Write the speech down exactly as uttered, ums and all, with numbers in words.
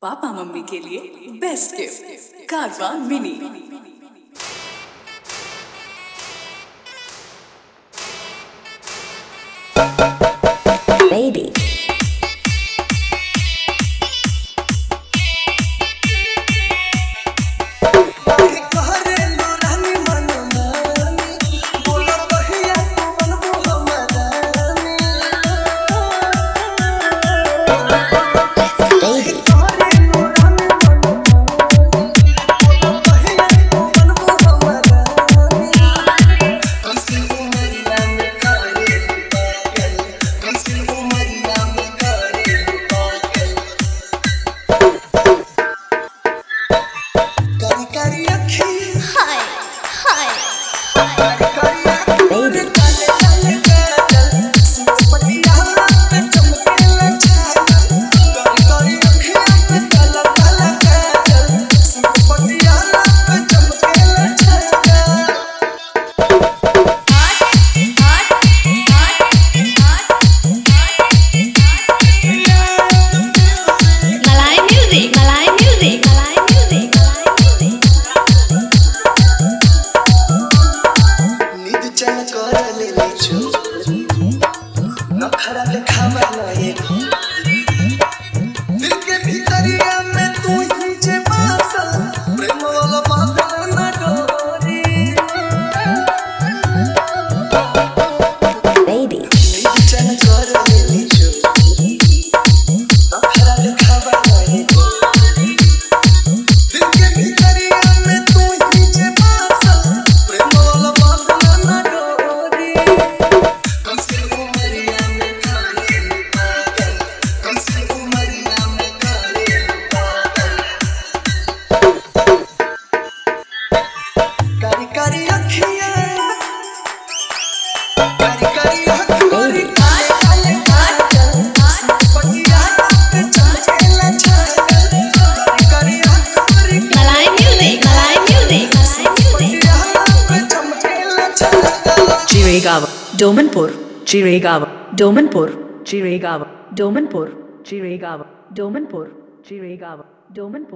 पापा मम्मी के लिए best gift Carvaan mini. Baby. नखरा दिखावा नहीं दिल के भीतरिया में तू ही जे बासल प्रेम वाला बादल न डोरी Baby. चन कर लेली छो नखरा दिखावा नहीं दिल के भीतरिया में तू ही जे बासल प्रेम वाला बादल न डोरी Jiregaon, Domanpur, Jiregaon, Domanpur, Jiregaon, Domanpur, Jiregaon, Domanpur, Jiregaon, Domanpur.